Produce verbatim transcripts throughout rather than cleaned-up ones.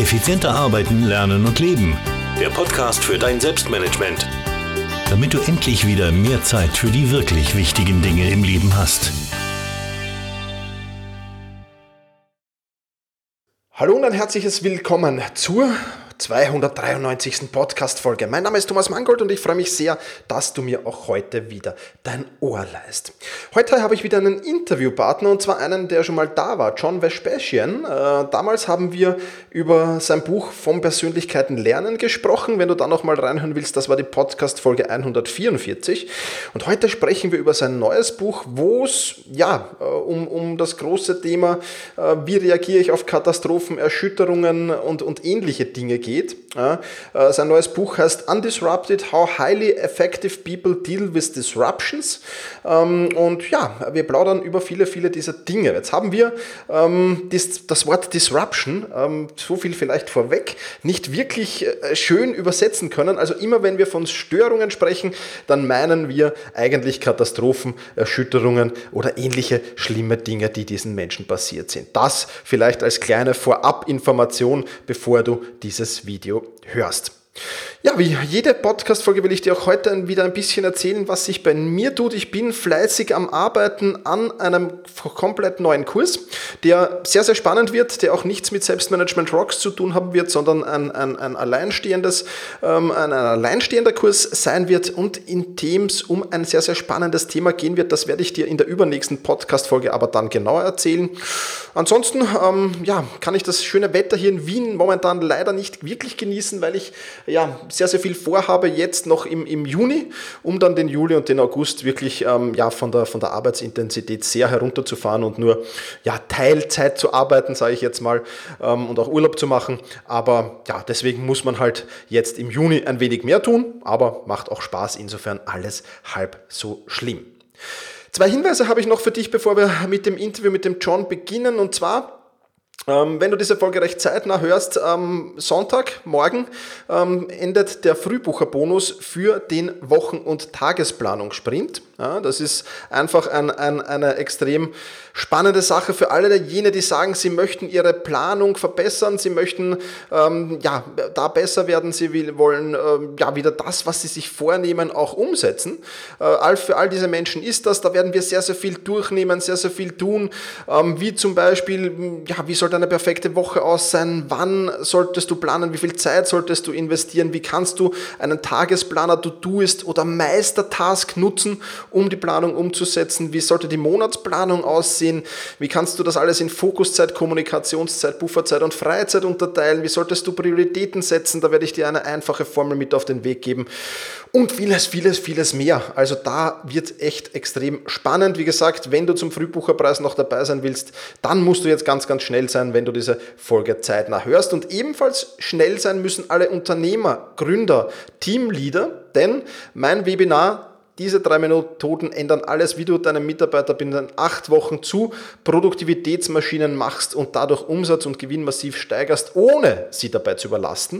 Effizienter arbeiten, lernen und leben. Der Podcast für dein Selbstmanagement. Damit du endlich wieder mehr Zeit für die wirklich wichtigen Dinge im Leben hast. Hallo und ein herzliches Willkommen zur zweihundertdreiundneunzigsten Podcast-Folge. Mein Name ist Thomas Mangold und ich freue mich sehr, dass du mir auch heute wieder dein Ohr leihst. Heute habe ich wieder einen Interviewpartner und zwar einen, der schon mal da war, John Vespasian. Äh, damals haben wir über sein Buch Von Persönlichkeiten lernen gesprochen. Wenn du da noch mal reinhören willst, das war die Podcast-Folge hundertvierundvierzig. Und heute sprechen wir über sein neues Buch, wo es ja, um, um das große Thema, äh, wie reagiere ich auf Katastrophen, Erschütterungen und, und ähnliche Dinge geht. Ja, äh, sein neues Buch heißt Undisrupted, How Highly Effective People Deal with Disruptions. Ähm, und ja, wir plaudern über viele, viele dieser Dinge. Jetzt haben wir ähm, das, das Wort Disruption, ähm, so viel vielleicht vorweg, nicht wirklich äh, schön übersetzen können. Also immer wenn wir von Störungen sprechen, dann meinen wir eigentlich Katastrophen, Erschütterungen oder ähnliche schlimme Dinge, die diesen Menschen passiert sind. Das vielleicht als kleine Vorabinformation, bevor du dieses Video hörst. Ja, wie jede Podcast-Folge will ich dir auch heute wieder ein bisschen erzählen, was sich bei mir tut. Ich bin fleißig am Arbeiten an einem komplett neuen Kurs, der sehr, sehr spannend wird, der auch nichts mit Selbstmanagement Rocks zu tun haben wird, sondern ein, ein, ein, alleinstehendes, ähm, ein, ein alleinstehender Kurs sein wird und in dem es um ein sehr, sehr spannendes Thema gehen wird. Das werde ich dir in der übernächsten Podcast-Folge aber dann genauer erzählen. Ansonsten ähm, ja, kann ich das schöne Wetter hier in Wien momentan leider nicht wirklich genießen, weil ich ja, sehr, sehr viel vorhabe jetzt noch im, im Juni, um dann den Juli und den August wirklich ähm, ja, von, der, von der Arbeitsintensität sehr herunterzufahren und nur ja, Teilzeit zu arbeiten, sage ich jetzt mal, ähm, und auch Urlaub zu machen. Aber ja, deswegen muss man halt jetzt im Juni ein wenig mehr tun, aber macht auch Spaß, insofern alles halb so schlimm. Zwei Hinweise habe ich noch für dich, bevor wir mit dem Interview mit dem John beginnen, und zwar Ähm, wenn du diese Folge recht zeitnah hörst, am Sonntag, morgen, ähm, endet der Frühbucherbonus für den Wochen- und Tagesplanungssprint. Ja, das ist einfach ein, ein, eine extrem spannende Sache für alle jene, die sagen, sie möchten ihre Planung verbessern, sie möchten ähm, ja, da besser werden, sie will, wollen ähm, ja, wieder das, was sie sich vornehmen, auch umsetzen. Äh, für all diese Menschen ist das, da werden wir sehr, sehr viel durchnehmen, sehr, sehr viel tun, ähm, wie zum Beispiel, ja, wie soll deine perfekte Woche aus sein, wann solltest du planen, wie viel Zeit solltest du investieren, wie kannst du einen Tagesplaner, To-Doist oder Meistertask nutzen, um die Planung umzusetzen, wie sollte die Monatsplanung aussehen, wie kannst du das alles in Fokuszeit, Kommunikationszeit, Bufferzeit und Freizeit unterteilen, wie solltest du Prioritäten setzen, da werde ich dir eine einfache Formel mit auf den Weg geben und vieles, vieles, vieles mehr. Also da wird echt extrem spannend. Wie gesagt, wenn du zum Frühbucherpreis noch dabei sein willst, dann musst du jetzt ganz, ganz schnell sein, wenn du diese Folge zeitnah hörst. Und ebenfalls schnell sein müssen alle Unternehmer, Gründer, Teamleader, denn mein Webinar, diese drei Methoden ändern alles, wie du deinem Mitarbeiter binnen acht Wochen zu Produktivitätsmaschinen machst und dadurch Umsatz und Gewinn massiv steigerst, ohne sie dabei zu überlasten.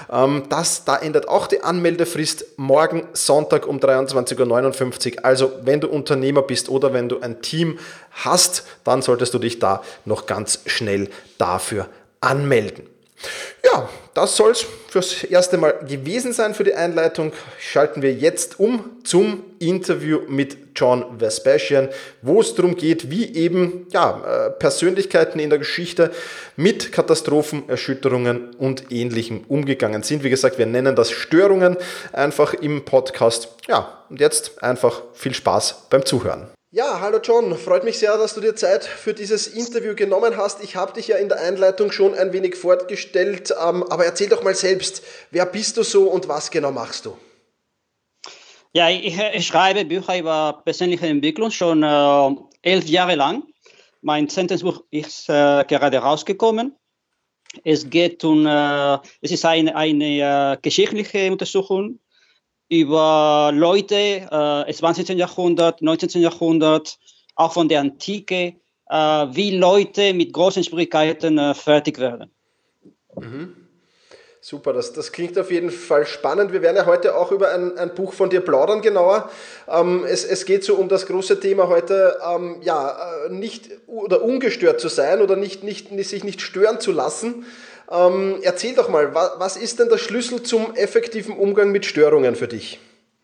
Das, da ändert auch die Anmeldefrist morgen Sonntag um dreiundzwanzig Uhr neunundfünfzig. Also wenn du Unternehmer bist oder wenn du ein Team hast, dann solltest du dich da noch ganz schnell dafür anmelden. Ja, das soll es fürs erste Mal gewesen sein für die Einleitung. Schalten wir jetzt um zum Interview mit John Vespasian, wo es darum geht, wie eben ja, Persönlichkeiten in der Geschichte mit Katastrophen, Erschütterungen und Ähnlichem umgegangen sind. Wie gesagt, wir nennen das Störungen einfach im Podcast. Ja, und jetzt einfach viel Spaß beim Zuhören. Ja, hallo John, freut mich sehr, dass du dir Zeit für dieses Interview genommen hast. Ich habe dich ja in der Einleitung schon ein wenig vorgestellt, ähm, aber erzähl doch mal selbst, wer bist du so und was genau machst du? Ja, ich, ich schreibe Bücher über persönliche Entwicklung schon äh, elf Jahre lang. Mein zehntes Buch ist äh, gerade rausgekommen. Es geht um, äh, es ist eine, eine äh, geschichtliche Untersuchung über Leute äh, des zwanzigsten Jahrhunderts, neunzehnten Jahrhundert, auch von der Antike, äh, wie Leute mit großen Schwierigkeiten äh, fertig werden. Mhm. Super, das, das klingt auf jeden Fall spannend. Wir werden ja heute auch über ein, ein Buch von dir plaudern, genauer. Ähm, es, es geht so um das große Thema heute, ähm, ja, nicht oder ungestört zu sein oder nicht, nicht, sich nicht stören zu lassen. Ähm, erzähl doch mal, was, was ist denn der Schlüssel zum effektiven Umgang mit Störungen für dich?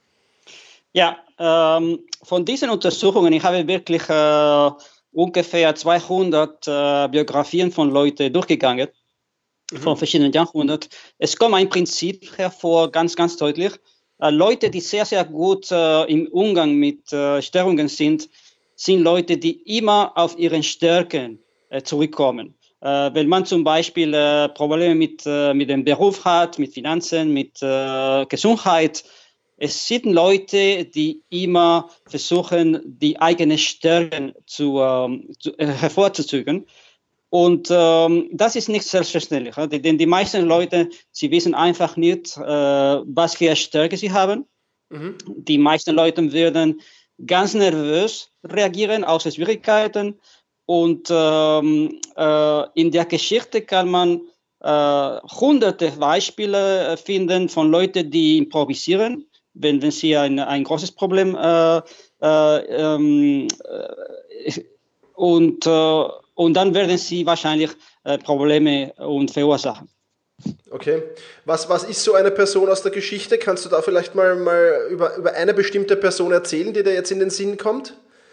Ja, ähm, von diesen Untersuchungen, ich habe wirklich äh, ungefähr zweihundert äh, Biografien von Leuten durchgegangen. Mhm. Von verschiedenen Jahrhunderten. Es kommt ein Prinzip hervor, ganz, ganz deutlich. Äh, Leute, die sehr, sehr gut äh, im Umgang mit äh, Störungen sind, sind Leute, die immer auf ihren Stärken äh, zurückkommen. Äh, wenn man zum Beispiel äh, Probleme mit, äh, mit dem Beruf hat, mit Finanzen, mit äh, Gesundheit, es sind Leute, die immer versuchen, die eigenen Stärken zu, ähm, zu, äh, hervorzuzügen. Und ähm, das ist nicht selbstverständlich, denn die meisten Leute, sie wissen einfach nicht, äh, was für Stärke sie haben. Mhm. Die meisten Leute werden ganz nervös reagieren, außer Schwierigkeiten. Und ähm, äh, in der Geschichte kann man äh, hunderte Beispiele finden von Leuten, die improvisieren, wenn, wenn sie ein, ein großes Problem äh, äh, ähm, äh, und äh, Und dann werden sie wahrscheinlich äh, Probleme und verursachen. Okay. Was, was ist so eine Person aus der Geschichte? Kannst du da vielleicht mal, mal über, über eine bestimmte Person erzählen, die dir jetzt in den Sinn kommt?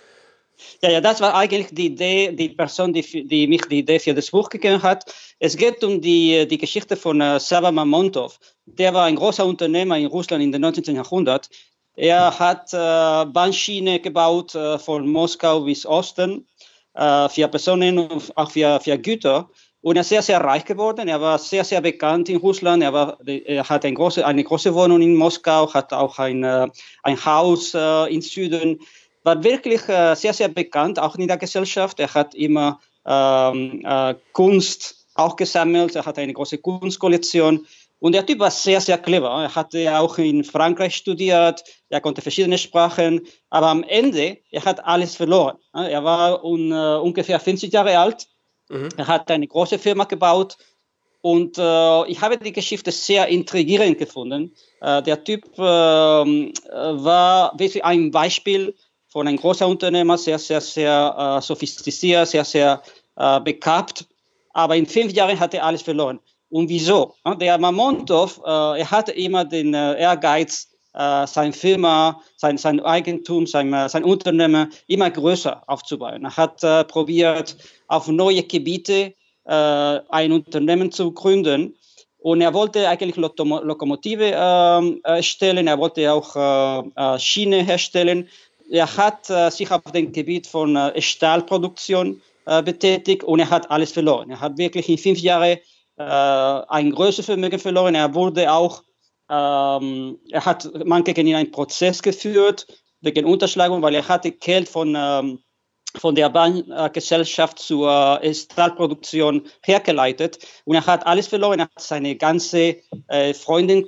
Ja, ja, das war eigentlich die Idee, die Person, die, die mich die Idee für das Buch gegeben hat. Es geht um die, die Geschichte von äh, Sava Mamontov. Der war ein großer Unternehmer in Russland in den neunzehnten Jahrhundert. Er hat äh, Bahnschiene gebaut äh, von Moskau bis Osten. Für Personen und auch für, für Güter. Und er ist sehr, sehr reich geworden. Er war sehr, sehr bekannt in Russland. Er, war, er hat eine große, eine große Wohnung in Moskau, hat auch ein, ein Haus im Süden. War wirklich sehr, sehr bekannt, auch in der Gesellschaft. Er hat immer ähm, äh, Kunst auch gesammelt. Er hatte eine große Kunstkollektion. Und der Typ war sehr, sehr clever. Er hatte auch in Frankreich studiert, er konnte verschiedene Sprachen, aber am Ende, er hat alles verloren. Er war un, uh, ungefähr fünfzig Jahre alt, mhm. Er hat eine große Firma gebaut und uh, ich habe die Geschichte sehr intrigierend gefunden. Uh, der Typ uh, war wirklich ein Beispiel von einem großen Unternehmer, sehr, sehr, sehr uh, sophistiziert, sehr, sehr uh, begabt, aber in fünf Jahren hat er alles verloren. Und wieso? Der Mamontov, äh, er hatte immer den äh, Ehrgeiz, äh, seine Firma, sein, sein Eigentum, sein, sein Unternehmen immer größer aufzubauen. Er hat äh, probiert, auf neue Gebiete äh, ein Unternehmen zu gründen. Und er wollte eigentlich Lokom- Lokomotive äh, erstellen, er wollte auch äh, Schiene herstellen. Er hat äh, sich auf dem Gebiet von äh, Stahlproduktion äh, betätigt und er hat alles verloren. Er hat wirklich in fünf Jahren ein größeres Vermögen verloren. Er wurde auch, ähm, er hat man gegen ihn einen Prozess geführt wegen Unterschlagung, weil er hatte Geld von, ähm, von der Bahngesellschaft zur äh, Stahlproduktion hergeleitet und er hat alles verloren. Er hat seine ganze äh, Freundin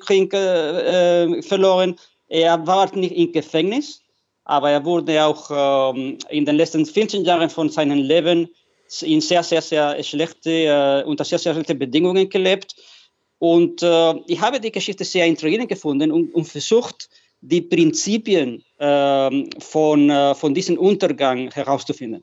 äh, verloren. Er war nicht im Gefängnis, aber er wurde auch ähm, in den letzten fünfzehn Jahren von seinem Leben in sehr, sehr, sehr schlechte, äh, unter sehr, sehr schlechte Bedingungen gelebt. Und äh, ich habe die Geschichte sehr intrigierend gefunden und, und versucht, die Prinzipien äh, von, äh, von diesem Untergang herauszufinden.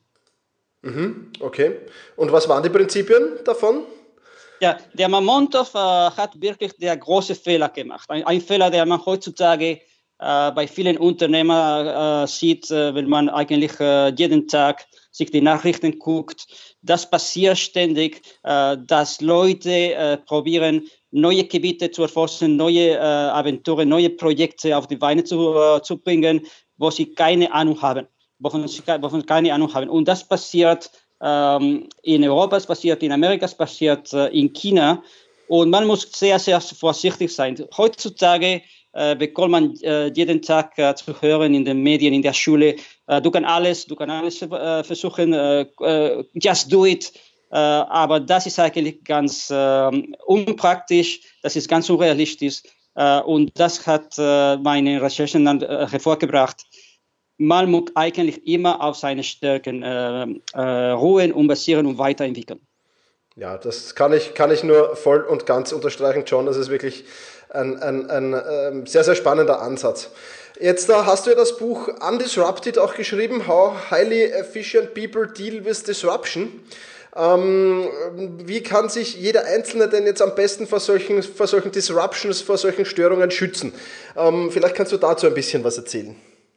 Mhm, okay. Und was waren die Prinzipien davon? Ja, der Mamontov äh, hat wirklich der große Fehler gemacht. Ein, ein Fehler, der man heutzutage äh, bei vielen Unternehmern äh, sieht, äh, wenn man eigentlich äh, jeden Tag sich die Nachrichten guckt. Das passiert ständig, äh, dass Leute äh, probieren, neue Gebiete zu erforschen, neue äh, Aventuren, neue Projekte auf die Beine zu, äh, zu bringen, wo sie keine Ahnung haben, wovon sie, wovon sie keine Ahnung haben. Und das passiert ähm, in Europa, es passiert in Amerika, es passiert äh, in China. Und man muss sehr, sehr vorsichtig sein. Heutzutage äh, bekommt man äh, jeden Tag äh, zu hören in den Medien, in der Schule, äh, du kannst alles, du kannst alles äh, versuchen, äh, uh, just do it. Äh, aber das ist eigentlich ganz äh, unpraktisch, das ist ganz unrealistisch. Äh, und das hat äh, meine Recherchen dann äh, hervorgebracht. Man muss eigentlich immer auf seine Stärken äh, äh, ruhen und basieren und weiterentwickeln. Ja, das kann ich, kann ich nur voll und ganz unterstreichen, John. Das ist wirklich ein, ein, ein, ein sehr, sehr spannender Ansatz. Jetzt da hast du ja das Buch Undisrupted auch geschrieben, How Highly Efficient People Deal with Disruption. Ähm, wie kann sich jeder Einzelne denn jetzt am besten vor solchen, vor solchen Disruptions, vor solchen Störungen schützen? Ähm, vielleicht kannst du dazu ein bisschen was erzählen.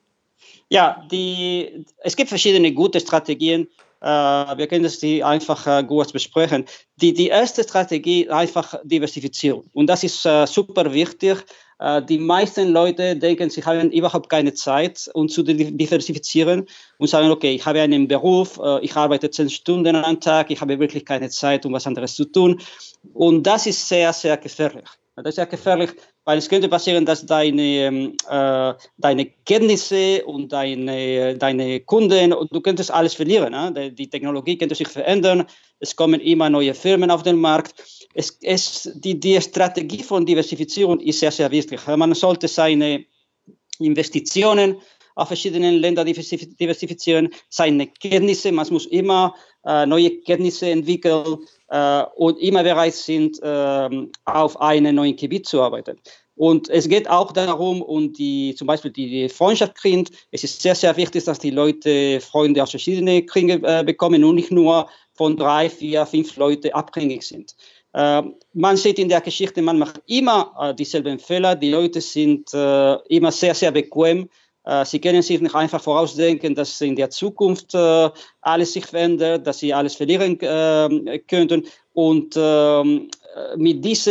Ja, die, es gibt verschiedene gute Strategien. Äh, wir können das die einfach äh, kurz besprechen. Die, die erste Strategie einfach Diversifizierung. Und das ist äh, super wichtig. Äh, die meisten Leute denken, sie haben überhaupt keine Zeit, um zu diversifizieren und sagen, okay, ich habe einen Beruf, äh, ich arbeite zehn Stunden am Tag, ich habe wirklich keine Zeit, um was anderes zu tun. Und das ist sehr, sehr gefährlich. Das ist sehr gefährlich, weil es könnte passieren, dass deine, äh, deine Kenntnisse und deine, deine Kunden, du könntest alles verlieren. Ne? Die Technologie könnte sich verändern, es kommen immer neue Firmen auf den Markt. Es, es, die, die Strategie von Diversifizierung ist sehr, sehr wichtig. Man sollte seine Investitionen auf verschiedenen Ländern diversifizieren, seine Kenntnisse, man muss immer äh, neue Kenntnisse entwickeln äh, und immer bereit sind, äh, auf einem neuen Gebiet zu arbeiten. Und es geht auch darum, um die, zum Beispiel die Freundschaft kriegt. Es ist sehr, sehr wichtig, dass die Leute Freunde aus verschiedenen Kriegen äh, bekommen und nicht nur von drei, vier, fünf Leuten abhängig sind. Äh, man sieht in der Geschichte, man macht immer äh, dieselben Fehler. Die Leute sind äh, immer sehr, sehr bequem. Sie können sich nicht einfach vorausdenken, dass in der Zukunft äh, alles sich verändert, dass sie alles verlieren äh, könnten. Und äh, mit dieser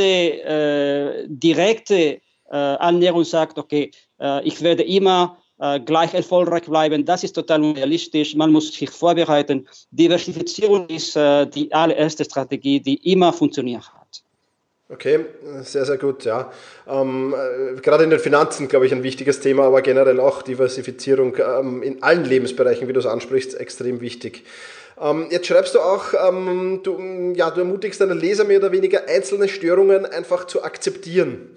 äh, direkten äh, Annäherung sagt, okay, äh, ich werde immer äh, gleich erfolgreich bleiben, das ist total unrealistisch. Man muss sich vorbereiten. Diversifizierung ist äh, die allererste Strategie, die immer funktioniert hat. Okay, sehr, sehr gut, ja. Ähm, äh, gerade in den Finanzen, glaube ich, ein wichtiges Thema, aber generell auch Diversifizierung ähm, in allen Lebensbereichen, wie du es ansprichst, extrem wichtig. Ähm, jetzt schreibst du auch, ähm, du, ja, du ermutigst deine Leser mehr oder weniger, einzelne Störungen einfach zu akzeptieren.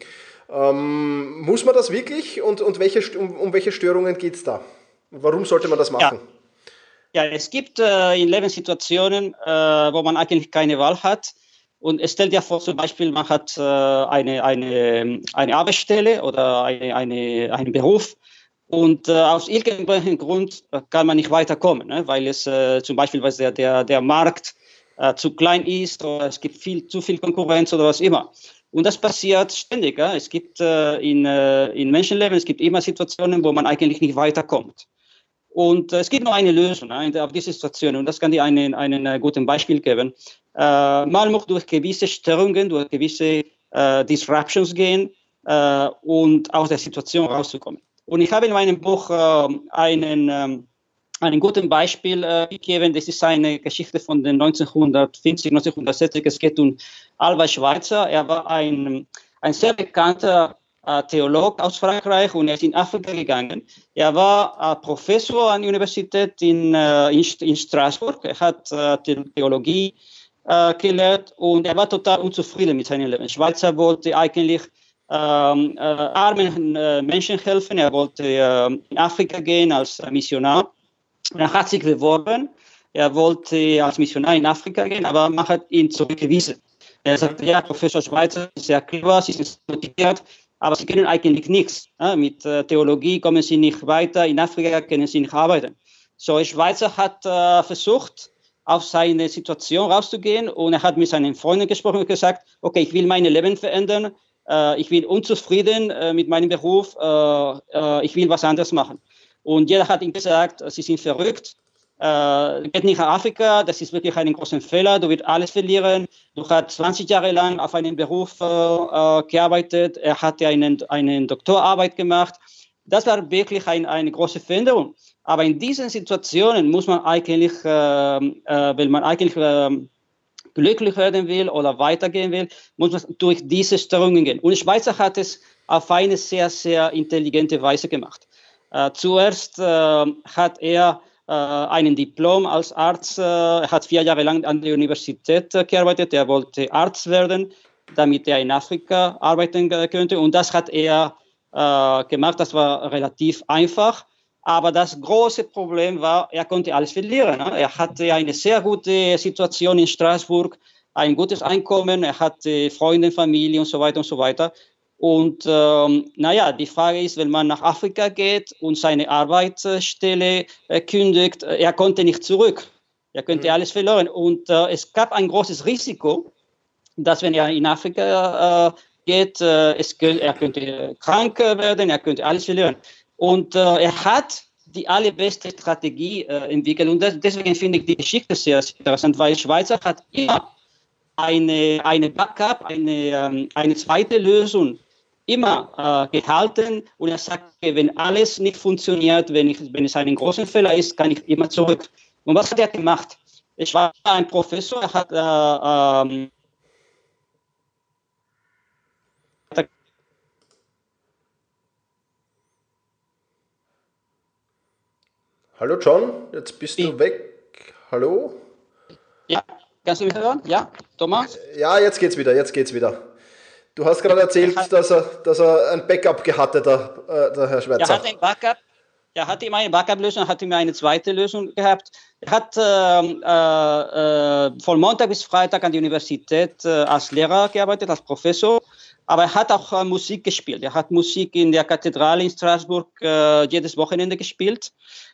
Ähm, muss man das wirklich und, und welche, um, um welche Störungen geht es da? Warum sollte man das machen? Ja, ja es gibt äh, in Lebenssituationen, äh, wo man eigentlich keine Wahl hat. Und es stellt ja vor, zum Beispiel, man hat äh, eine, eine, eine Arbeitsstelle oder eine, eine, einen Beruf und äh, aus irgendwelchem Grund kann man nicht weiterkommen, ne? Weil es äh, zum Beispiel weil der, der, der Markt äh, zu klein ist oder es gibt viel, zu viel Konkurrenz oder was immer. Und das passiert ständig. Ja? Es gibt äh, in, äh, in Menschenleben, es gibt immer Situationen, wo man eigentlich nicht weiterkommt. Und äh, es gibt nur eine Lösung ne, auf diese Situation und das kann dir einen, einen äh, guten Beispiel geben. Äh, man muss durch gewisse Störungen, durch gewisse äh, Disruptions gehen äh, und aus der Situation rauszukommen. Und ich habe in meinem Buch äh, einen, ähm, einen guten Beispiel äh, gegeben. Das ist eine Geschichte von den neunzehnhundertfünfzig, neunzehnhundertsechzig. Es geht um Albert Schweitzer. Er war ein, ein sehr bekannter Theolog aus Frankreich und er ist in Afrika gegangen. Er war äh, Professor an der Universität in, äh, in, in Straßburg. Er hat äh, Theologie äh, gelehrt und er war total unzufrieden mit seinem Leben. Schweitzer wollte eigentlich ähm, äh, armen äh, Menschen helfen. Er wollte äh, in Afrika gehen als Missionar. Und er hat sich beworben. Er wollte als Missionar in Afrika gehen, aber man hat ihn zurückgewiesen. Er sagte, ja, Professor Schweitzer ist sehr clever, Sie sind motiviert, aber sie können eigentlich nichts. Ja, mit äh, Theologie kommen sie nicht weiter, in Afrika können sie nicht arbeiten. So, Schweitzer hat äh, versucht, auf seine Situation rauszugehen und er hat mit seinen Freunden gesprochen und gesagt, okay, ich will mein Leben verändern, äh, ich bin unzufrieden äh, mit meinem Beruf, äh, äh, ich will was anderes machen. Und jeder hat ihm gesagt, sie sind verrückt, äh, geht nicht nach Afrika, das ist wirklich ein großer Fehler, du wirst alles verlieren. Du hast zwanzig Jahre lang auf einem Beruf äh, gearbeitet, er hat ja einen, eine Doktorarbeit gemacht. Das war wirklich ein, eine große Veränderung. Aber in diesen Situationen muss man eigentlich, äh, äh, wenn man eigentlich äh, glücklich werden will oder weitergehen will, muss man durch diese Störungen gehen. Und Schweitzer hat es auf eine sehr, sehr intelligente Weise gemacht. Äh, zuerst äh, hat er äh, einen Diplom als Arzt, äh, er hat vier Jahre lang an der Universität äh, gearbeitet, er wollte Arzt werden, damit er in Afrika arbeiten könnte. Und das hat er äh, gemacht, das war relativ einfach. Aber das große Problem war, er konnte alles verlieren. Ne? Er hatte eine sehr gute Situation in Straßburg, ein gutes Einkommen, er hatte Freunde, Familie und so weiter und so weiter. Und ähm, naja, die Frage ist, wenn man nach Afrika geht und seine Arbeitsstelle äh, kündigt, äh, er konnte nicht zurück. Er könnte mhm. alles verloren. Und äh, es gab ein großes Risiko, dass wenn er in Afrika äh, geht, äh, es könnt, er könnte krank werden, er könnte alles verlieren. Und äh, er hat die allerbeste Strategie äh, entwickelt. Und das, deswegen finde ich die Geschichte sehr, sehr interessant, weil Schweizer hat immer eine, eine Backup, eine, ähm, eine zweite Lösung immer äh, gehalten. Und er sagt, okay, wenn alles nicht funktioniert, wenn, ich, wenn es ein großer Fehler ist, kann ich immer zurück. Und was hat er gemacht? Ich war ein Professor, er hat äh, ähm, Hallo John, jetzt bist du weg. Hallo? Ja, kannst du mich hören? Ja, Thomas? Ja, jetzt geht's wieder, jetzt geht's wieder. Du hast gerade erzählt, dass er, dass er ein Backup hatte, der, äh, der Herr Schweizer. Er hatte ein Backup, er hatte immer eine Backup-Lösung, hatte immer eine zweite Lösung gehabt. Er hat äh, äh, von Montag bis Freitag an der Universität äh, als Lehrer gearbeitet, als Professor. Aber er hat auch äh, Musik gespielt. Er hat Musik in der Kathedrale in Straßburg äh, jedes Wochenende gespielt.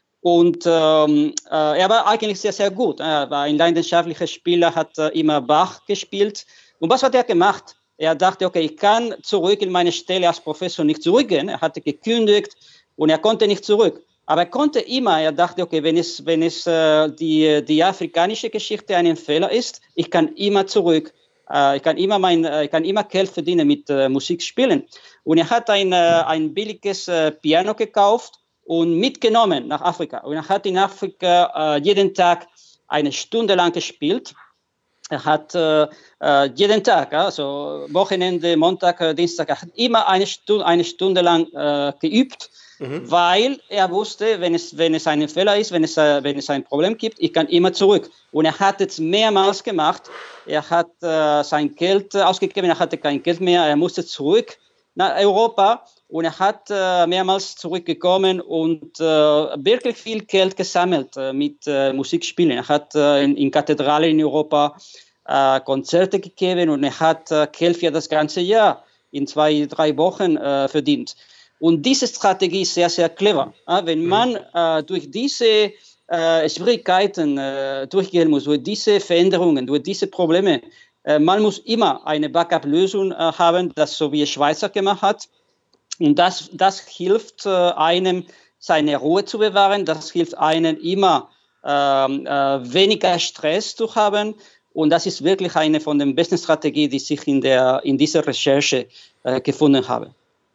Und ähm, äh, er war eigentlich sehr, sehr gut. Er war ein leidenschaftlicher Spieler, hat äh, immer Bach gespielt. Und was hat er gemacht? Er dachte, okay, ich kann zurück in meine Stelle als Professor nicht zurückgehen. Er hatte gekündigt und er konnte nicht zurück. Aber er konnte immer, er dachte, okay, wenn es, wenn es äh, die, die afrikanische Geschichte ein Fehler ist, ich kann immer zurück. Äh, ich kann immer mein, äh, ich kann immer Geld verdienen mit äh, Musik spielen. Und er hat ein, äh, ein billiges äh, Piano gekauft und mitgenommen nach Afrika. Und er hat in Afrika äh, jeden Tag eine Stunde lang gespielt. Er hat äh, äh, jeden Tag, also Wochenende, Montag, äh, Dienstag, er hat immer eine Stunde, eine Stunde lang äh, geübt, mhm. weil er wusste, wenn es, wenn es ein Fehler ist, wenn es, äh, wenn es ein Problem gibt, ich kann immer zurück. Und er hat es mehrmals gemacht. Er hat äh, sein Geld ausgegeben, er hatte kein Geld mehr, er musste zurück nach Europa. Und er hat äh, mehrmals zurückgekommen und äh, wirklich viel Geld gesammelt äh, mit äh, Musikspielen. Er hat äh, in, in Kathedralen in Europa äh, Konzerte gegeben und er hat äh, Geld für das ganze Jahr in zwei, drei Wochen äh, verdient. Und diese Strategie ist sehr, sehr clever. Äh, wenn man äh, durch diese äh, Schwierigkeiten äh, durchgehen muss, durch diese Veränderungen, durch diese Probleme, äh, man muss immer eine Backup-Lösung äh, haben, das so wie Schweizer gemacht hat. Und das, das hilft äh, einem, seine Ruhe zu bewahren. Das hilft einem immer ähm, äh, weniger Stress zu haben. Und das ist wirklich eine von den besten Strategien, die ich in, der, in dieser Recherche äh, gefunden habe.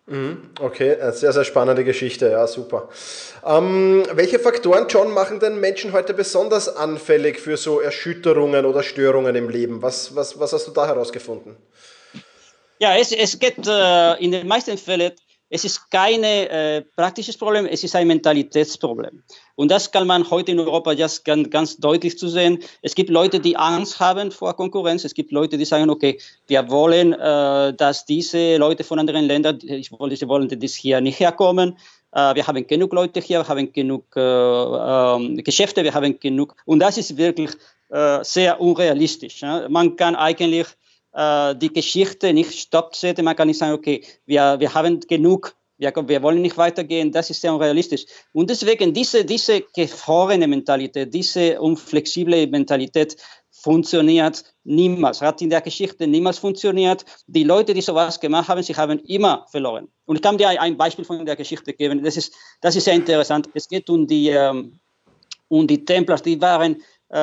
Okay, sehr, sehr spannende Geschichte, ja, super. Ähm, welche Faktoren, John, machen denn Menschen heute besonders anfällig für so Erschütterungen oder Störungen im Leben? Was, was, was hast du da herausgefunden? Ja, es, es geht äh, in den meisten Fällen, es ist kein äh, praktisches Problem, es ist ein Mentalitätsproblem. Und das kann man heute in Europa just ganz, ganz deutlich zu sehen. Es gibt Leute, die Angst haben vor Konkurrenz. Es gibt Leute, die sagen, okay, wir wollen, äh, dass diese Leute von anderen Ländern, ich wollte, sie wollen, dass hier nicht herkommen. Äh, wir haben genug Leute hier, wir haben genug äh, äh, Geschäfte, wir haben genug. Und das ist wirklich äh, sehr unrealistisch. Ja? Man kann eigentlich die Geschichte nicht stoppen, man kann nicht sagen, okay, wir, wir haben genug, wir, wir wollen nicht weitergehen, das ist sehr unrealistisch. Und deswegen diese, diese gefrorene Mentalität, diese unflexible Mentalität funktioniert niemals, hat in der Geschichte niemals funktioniert. Die Leute, die sowas gemacht haben, sie haben immer verloren. Und ich kann dir ein Beispiel von der Geschichte geben, das ist, das ist sehr interessant. Es geht um die, ähm, um die Templars, die waren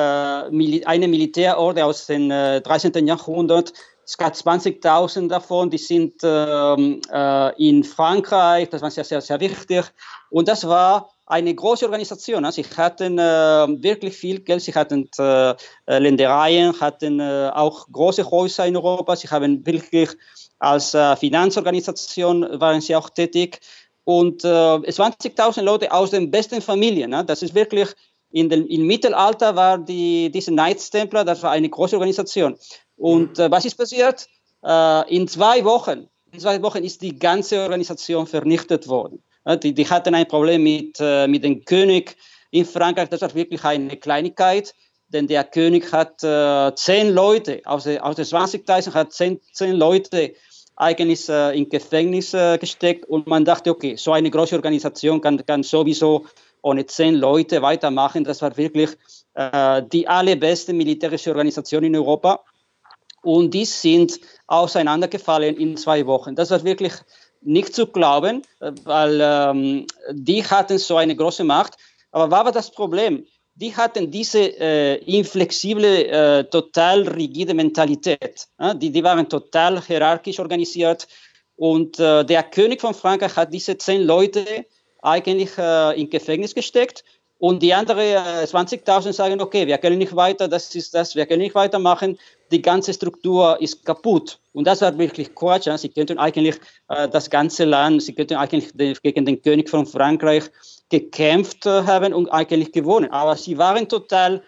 eine Militärorde aus dem äh, dreizehnten Jahrhundert. Es gab zwanzigtausend davon, die sind ähm, äh, in Frankreich, das war sehr, sehr, sehr wichtig. Und das war eine große Organisation. Sie hatten äh, wirklich viel Geld, sie hatten äh, Ländereien, hatten äh, auch große Häuser in Europa, sie haben wirklich als äh, Finanzorganisation waren sie auch tätig. Und äh, zwanzigtausend Leute aus den besten Familien, ne? Das ist wirklich. In den, Im Mittelalter war die, diese Knights Templar, das war eine große Organisation. Und äh, was ist passiert? Äh, in zwei Wochen, in zwei Wochen ist die ganze Organisation vernichtet worden. Äh, die, die hatten ein Problem mit, äh, mit dem König in Frankreich, das war wirklich eine Kleinigkeit. denn der König hat äh, zehn Leute, aus den aus zwanzigtausend hat zehn, zehn Leute eigentlich äh, in Gefängnis äh, gesteckt und man dachte, okay, so eine große Organisation kann, kann sowieso ohne zehn Leute weitermachen. Das war wirklich äh, die allerbeste militärische Organisation in Europa und die sind auseinandergefallen in zwei Wochen. Das war wirklich nicht zu glauben, weil ähm, die hatten so eine große Macht. Aber was war das Problem? Die hatten diese äh, inflexible, äh, total rigide Mentalität. Ja? Die, die waren total hierarchisch organisiert. Und äh, der König von Frankreich hat diese zehn Leute eigentlich äh, in Gefängnis gesteckt. Und die anderen äh, zwanzigtausend sagen, okay, wir können nicht weiter, das ist das, wir können nicht weitermachen. Die ganze Struktur ist kaputt. Und das war wirklich Quatsch. Ja? Sie könnten eigentlich äh, das ganze Land, sie könnten eigentlich den, gegen den König von Frankreich gekämpft äh, haben und eigentlich gewonnen. Aber sie waren total,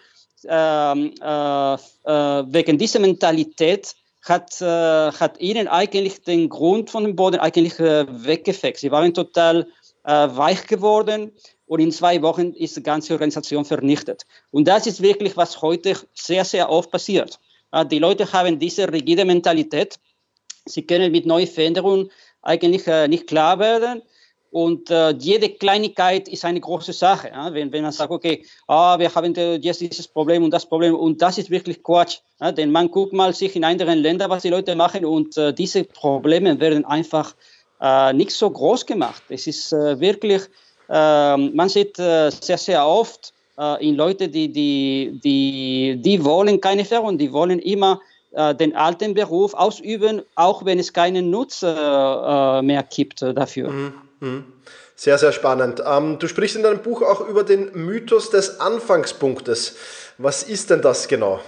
ähm, äh, äh, wegen dieser Mentalität hat, äh, hat ihnen eigentlich den Grund von dem Boden eigentlich äh, weggefegt. Sie waren total äh, weich geworden und in zwei Wochen ist die ganze Organisation vernichtet. Und das ist wirklich, was heute sehr, sehr oft passiert. Äh, die Leute haben diese rigide Mentalität. Sie können mit neuen Veränderungen eigentlich äh, nicht klar werden. Und äh, jede Kleinigkeit ist eine große Sache. Ja? Wenn, wenn man sagt, okay, ah, wir haben jetzt dieses Problem und das Problem, und das ist wirklich Quatsch. Ja? Denn man guckt mal sich in anderen Ländern, was die Leute machen, und äh, diese Probleme werden einfach äh, nicht so groß gemacht. Es ist äh, wirklich, äh, man sieht äh, sehr, sehr oft äh, in Leute, die, die, die, die wollen keine Veränderung, die wollen immer äh, den alten Beruf ausüben, auch wenn es keinen Nutzen äh, mehr gibt äh, dafür. Mhm. Sehr, sehr spannend. Ähm, du sprichst in deinem Buch auch über den Mythos des Anfangspunktes. Was ist denn das genau?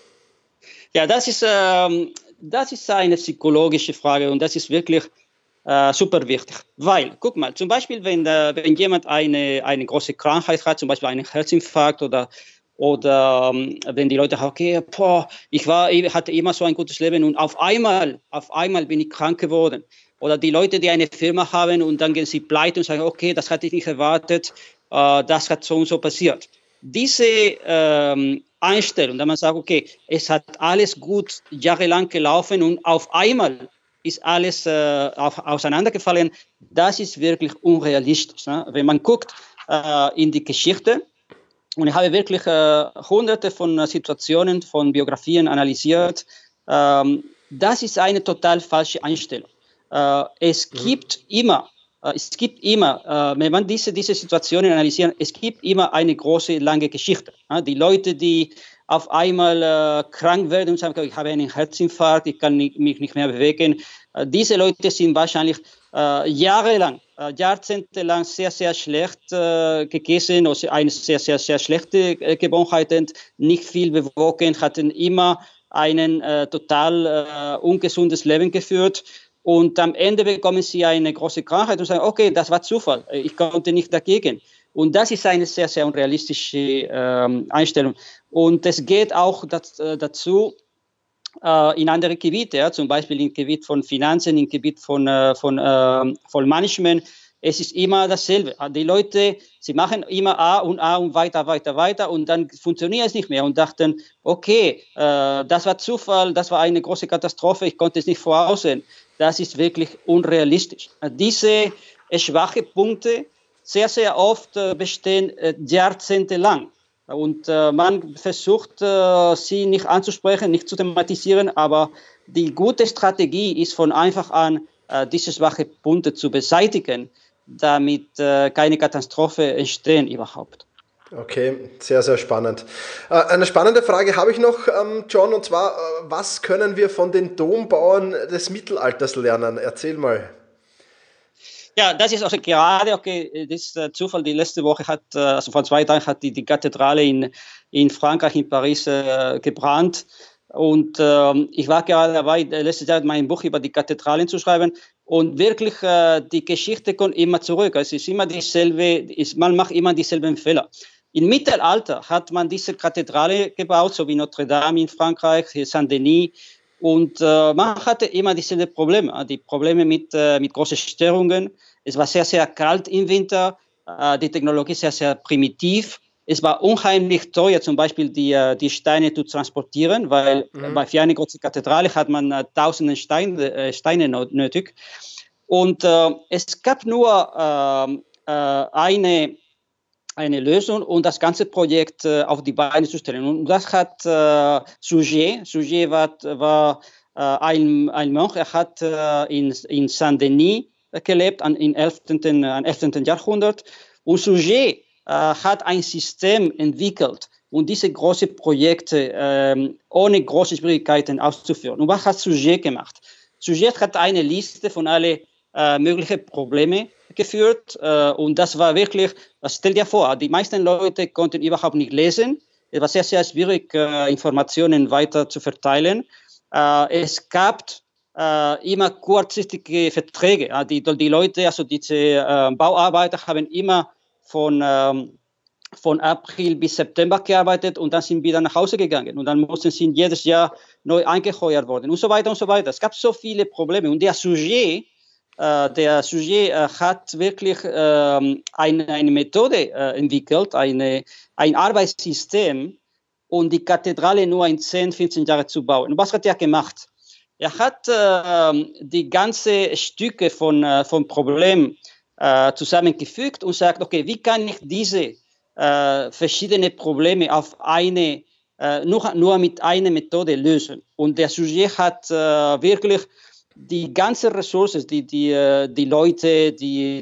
Ja, das ist, ähm, das ist eine psychologische Frage und das ist wirklich äh, super wichtig. Weil, guck mal, zum Beispiel, wenn, äh, wenn jemand eine, eine große Krankheit hat, zum Beispiel einen Herzinfarkt oder Oder ähm, wenn die Leute sagen, okay, boah, ich war, ich hatte immer so ein gutes Leben und auf einmal, auf einmal bin ich krank geworden. Oder die Leute, die eine Firma haben und dann gehen sie pleite und sagen, okay, das hatte ich nicht erwartet, äh, das hat so und so passiert. Diese ähm, Einstellung, da man sagt, okay, es hat alles gut jahrelang gelaufen und auf einmal ist alles äh, auf, auseinandergefallen, das ist wirklich unrealistisch. Ne? Wenn man guckt äh, in die Geschichte, und ich habe wirklich äh, hunderte von äh, Situationen, von Biografien analysiert. Ähm, das ist eine total falsche Einstellung. Äh, es mhm. gibt immer, äh, es gibt immer, äh, wenn man diese, diese Situationen analysiert, es gibt immer eine große, lange Geschichte. Äh, die Leute, die auf einmal äh, krank werden und sagen, ich habe einen Herzinfarkt, ich kann nicht, mich nicht mehr bewegen. Äh, diese Leute sind wahrscheinlich äh, jahrelang, äh, jahrzehntelang sehr, sehr schlecht äh, gegessen, also eine sehr, sehr, sehr schlechte äh, Gewohnheiten, nicht viel bewogen, hatten immer ein äh, total äh, ungesundes Leben geführt. Und am Ende bekommen sie eine große Krankheit und sagen, okay, das war Zufall, ich konnte nicht dagegen. Und das ist eine sehr, sehr unrealistische ähm, Einstellung. Und es geht auch das, äh, dazu äh, in andere Gebiete, ja, zum Beispiel im Gebiet von Finanzen, im Gebiet von, äh, von, äh, von Management. Es ist immer dasselbe. Die Leute, sie machen immer A und A und weiter, weiter, weiter und dann funktioniert es nicht mehr und dachten, okay, äh, das war Zufall, das war eine große Katastrophe, ich konnte es nicht voraussehen. Das ist wirklich unrealistisch. Diese äh, schwachen Punkte sehr, sehr oft äh, bestehen äh, jahrzehntelang. Und äh, man versucht, äh, sie nicht anzusprechen, nicht zu thematisieren, aber die gute Strategie ist von Anfang an, äh, diese schwachen Punkte zu beseitigen, damit äh, keine Katastrophe entstehen überhaupt. Okay, sehr, sehr spannend. Äh, eine spannende Frage habe ich noch, ähm, John, und zwar, äh, was können wir von den Dombauern des Mittelalters lernen? Erzähl mal. Ja, das ist also gerade, okay, das ist äh, Zufall, die letzte Woche hat, äh, also vor zwei Tagen hat die, die Kathedrale in, in Frankreich, in Paris äh, gebrannt. Und ähm, ich war gerade dabei, letztes Jahr mein Buch über die Kathedralen zu schreiben. Und wirklich, äh, die Geschichte kommt immer zurück. Es ist immer dieselbe, ist, man macht immer dieselben Fehler. Im Mittelalter hat man diese Kathedrale gebaut, so wie Notre Dame in Frankreich, Saint-Denis. Und äh, man hatte immer dieselben Probleme, die Probleme mit, äh, mit großen Störungen. Es war sehr, sehr kalt im Winter, äh, die Technologie sehr, sehr primitiv. Es war unheimlich teuer, zum Beispiel die, die Steine zu transportieren, weil mhm. bei für eine große Kathedrale hat man äh, tausende Steine, äh, Steine nötig. Und äh, es gab nur äh, äh, eine, eine Lösung, um das ganze Projekt äh, auf die Beine zu stellen. Und das hat äh, Suger, Suger war, war äh, ein, ein Mönch, er hat äh, in, in Saint-Denis gelebt, an, im elften. Jahrhundert. Und Suger hat ein System entwickelt, um diese großen Projekte ähm, ohne große Schwierigkeiten auszuführen. Und was hat Suger gemacht? Suger hat eine Liste von allen äh, möglichen Problemen geführt äh, und das war wirklich, stell dir vor, die meisten Leute konnten überhaupt nicht lesen. Es war sehr, sehr schwierig, äh, Informationen weiter zu verteilen. Äh, es gab äh, immer kurzfristige Verträge. Äh, die, die Leute, also diese äh, Bauarbeiter haben immer von, ähm, von April bis September gearbeitet und dann sind wieder nach Hause gegangen und dann mussten sie jedes Jahr neu eingeheuert worden und so weiter und so weiter. Es gab so viele Probleme und der Sujet, äh, der Sujet äh, hat wirklich äh, eine, eine Methode äh, entwickelt, eine, ein Arbeitssystem, um die Kathedrale nur in zehn, fünfzehn Jahren zu bauen. Und was hat er gemacht? Er hat äh, die ganzen Stücke von, äh, von Problemen Äh, zusammengefügt und sagt, okay, wie kann ich diese äh, verschiedenen Probleme auf eine, äh, nur, nur mit einer Methode lösen? Und der Sujet hat äh, wirklich die ganzen Ressourcen, die, die, die Leute, die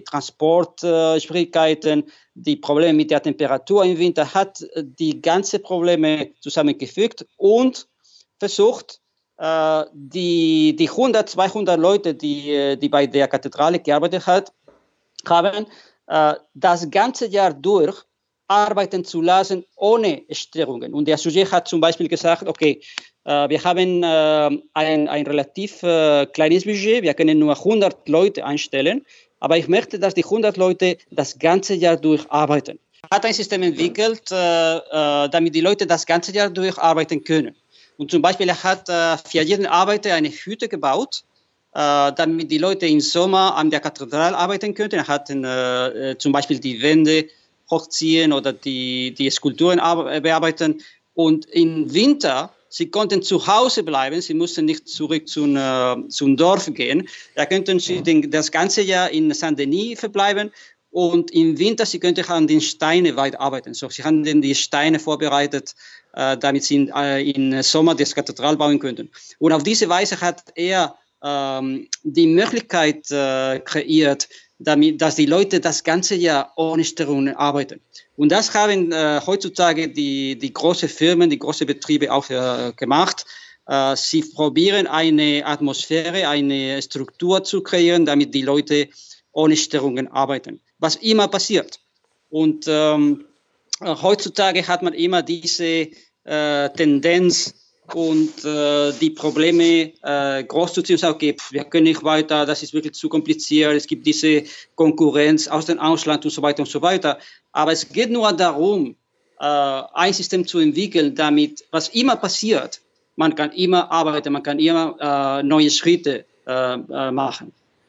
Transportschwierigkeiten, äh, die Probleme mit der Temperatur im Winter, hat die ganzen Probleme zusammengefügt und versucht, äh, die, die hundert, zweihundert Leute, die, die bei der Kathedrale gearbeitet hat, haben, äh, das ganze Jahr durch arbeiten zu lassen ohne Störungen. Und der Sujet hat zum Beispiel gesagt, okay, äh, wir haben äh, ein, ein relativ äh, kleines Budget, wir können nur hundert Leute einstellen, aber ich möchte, dass die hundert Leute das ganze Jahr durch arbeiten. Er hat ein System entwickelt, äh, äh, damit die Leute das ganze Jahr durch arbeiten können. Und zum Beispiel, er hat äh, für jeden Arbeiter eine Hütte gebaut, Uh, damit die Leute im Sommer an der Kathedrale arbeiten könnten. Er hat uh, zum Beispiel die Wände hochziehen oder die, die Skulpturen bearbeiten. Und im Winter, sie konnten zu Hause bleiben, sie mussten nicht zurück zum, uh, zum Dorf gehen. Da könnten sie den, das ganze Jahr in Saint-Denis verbleiben. Und im Winter, sie könnten an den Steinen weiterarbeiten. So, sie haben die Steine vorbereitet, uh, damit sie in, uh, im Sommer das Kathedrale bauen könnten. Und auf diese Weise hat er die Möglichkeit äh, kreiert, damit, dass die Leute das ganze Jahr ohne Störungen arbeiten. Und das haben äh, heutzutage die, die großen Firmen, die großen Betriebe auch äh, gemacht. Äh, sie probieren eine Atmosphäre, eine Struktur zu kreieren, damit die Leute ohne Störungen arbeiten. Was immer passiert. Und ähm, heutzutage hat man immer diese äh, Tendenz, und äh, die Probleme äh, groß zu ziehen und sagen, okay, wir können nicht weiter, das ist wirklich zu kompliziert, es gibt diese Konkurrenz aus dem Ausland und so weiter und so weiter. Aber es geht nur darum, äh, ein System zu entwickeln, damit, was immer passiert, man kann immer arbeiten, man kann immer äh, neue Schritte äh, äh, machen.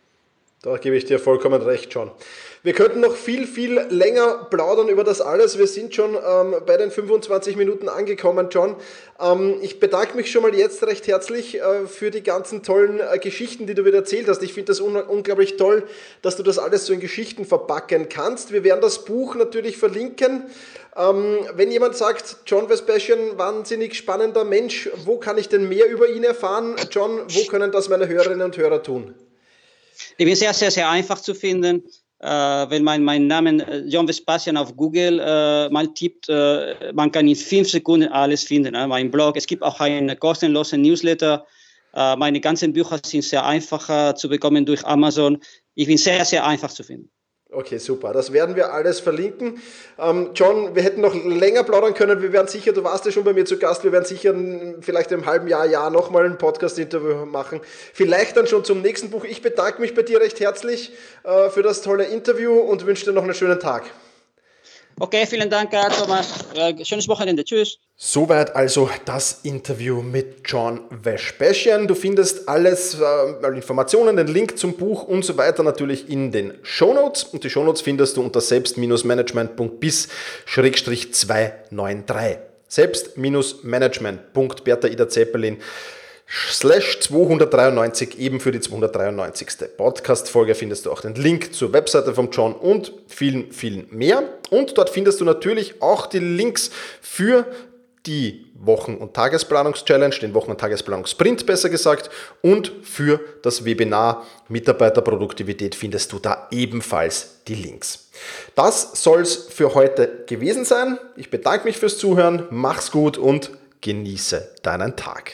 Da gebe ich dir vollkommen recht, John. Wir könnten noch viel, viel länger plaudern über das alles. Wir sind schon ähm, bei den fünfundzwanzig Minuten angekommen, John. Ähm, ich bedanke mich schon mal jetzt recht herzlich äh, für die ganzen tollen äh, Geschichten, die du wieder erzählt hast. Ich finde das un- unglaublich toll, dass du das alles so in Geschichten verpacken kannst. Wir werden das Buch natürlich verlinken. Ähm, wenn jemand sagt, John Vespasian, wahnsinnig spannender Mensch, wo kann ich denn mehr über ihn erfahren? John, wo können das meine Hörerinnen und Hörer tun? Ich bin sehr, sehr, sehr einfach zu finden. Uh, wenn man meinen Namen uh, John Vespasian auf Google uh, mal tippt, uh, man kann in fünf Sekunden alles finden. Uh, mein Blog, es gibt auch einen kostenlosen Newsletter. Uh, meine ganzen Bücher sind sehr einfach uh, zu bekommen durch Amazon. Ich bin sehr, sehr einfach zu finden. Okay, super. Das werden wir alles verlinken. Ähm, John, wir hätten noch länger plaudern können. Wir werden sicher, du warst ja schon bei mir zu Gast, wir werden sicher vielleicht im halben Jahr, Jahr nochmal ein Podcast-Interview machen. Vielleicht dann schon zum nächsten Buch. Ich bedanke mich bei dir recht herzlich äh, für das tolle Interview und wünsche dir noch einen schönen Tag. Okay, vielen Dank, Thomas. Schönes Wochenende. Tschüss. Soweit also das Interview mit John Vespasian. Du findest alles, äh, alle Informationen, den Link zum Buch und so weiter natürlich in den Shownotes. Und die Shownotes findest du unter selbst-management punkt bis zweihundertdreiundneunzig. selbst-management.bertha Ida Zeppelin slash zweihundertdreiundneunzig, eben für die zweihundertdreiundneunzigste Podcast-Folge findest du auch den Link zur Webseite von John und vielen, vielen mehr. Und dort findest du natürlich auch die Links für die Wochen- und Tagesplanungs-Challenge, den Wochen- und Tagesplanungs-Sprint besser gesagt, und für das Webinar Mitarbeiterproduktivität findest du da ebenfalls die Links. Das soll es für heute gewesen sein. Ich bedanke mich fürs Zuhören, mach's gut und genieße deinen Tag.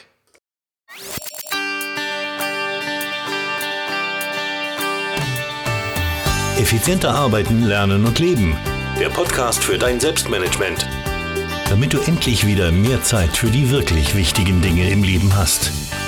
Effizienter arbeiten, lernen und leben. Der Podcast für dein Selbstmanagement. Damit du endlich wieder mehr Zeit für die wirklich wichtigen Dinge im Leben hast.